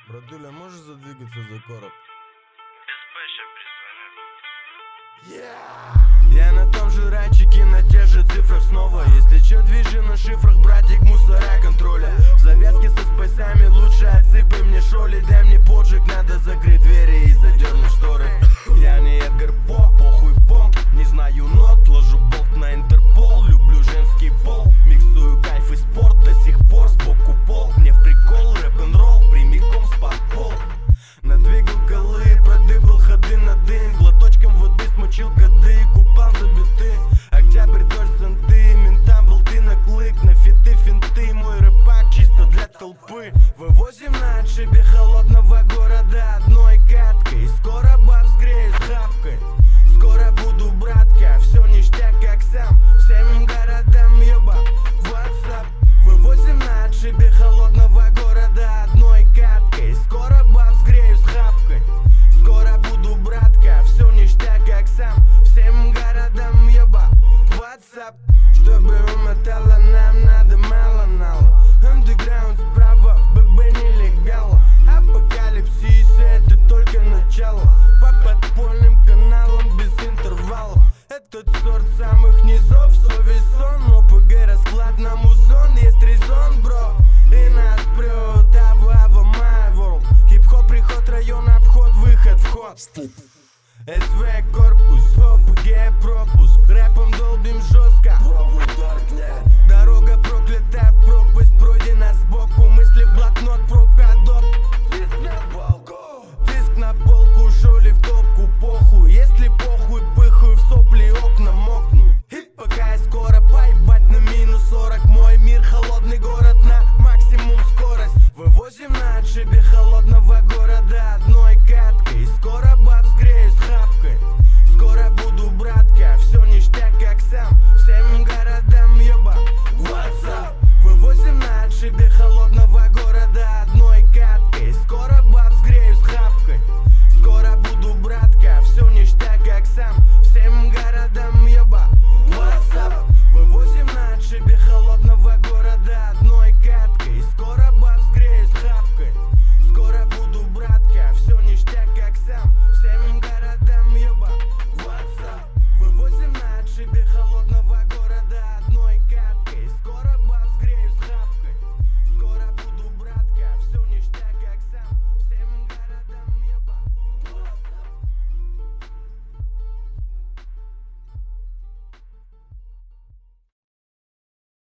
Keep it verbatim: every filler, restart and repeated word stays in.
Братуля, можешь задвигаться за короб? Без бэша призвоню. Yeah! Я на том же райчике, на тех же цифрах снова. Если чё, движи на шифрах, братик, мусора контроля. В завязке со спайсами лучше отсыпай мне шоли. Дай мне поджиг, надо закрыть двери и задернуть шторы. Я не Эдгар По, похуй помп. Не знаю нот, ложу болт на Интерпол. Люблю женский пол, миксую кайф и спорт. До сих пор сбоку пол, мне в прикол рэп-н-ролл, прямиком с под пол. Надвигал колы, продыбал ходы на дым. Глоточком воды смочил коды, купал за биты. Октябрь, дождь, зонты, ментам болты на клык. На фиты, финты, мой рэпак чисто для толпы. Вывозим на отшибе холодного города одной каткой. И скоро баб сгрею с хапкой. Скоро буду, братка, все ништяк как сам. Всем городам еба, WhatsApp. Вывозим на отшибе холодного города одной каткой. И скоро баб сгрею с хапкой. Скоро буду, братка, все ништяк как сам. Всем городам еба, WhatsApp. Чтобы умотало, нам надо мало нала. Андеграунд справа, в ББ нелегала. Апокалипсис, это только начало. По подпольным каналам без интервала. Этот сорт самых низов, совесть сон. ОПГ расклад на музон, есть резон, бро. И нас прет, ава-ава, my world. Хип-хоп, приход, район, обход, выход, вход. СВ корпус, ОПГ пропуск. Рэпом долбим жестко. Пробуй торкнет. Дорога проклята, в пропасть пройдена сбоку. Мысли в блокнот, пробка доп. Диск на полку. Диск на полку, шоли в топку, похуй. Если похуй, пыхаю в сопли, окна мокну. И пока я скоро поебать на минус сорок. Мой мир, холодный город на максимум скорость. Вывозим на отшибе холодного города одну.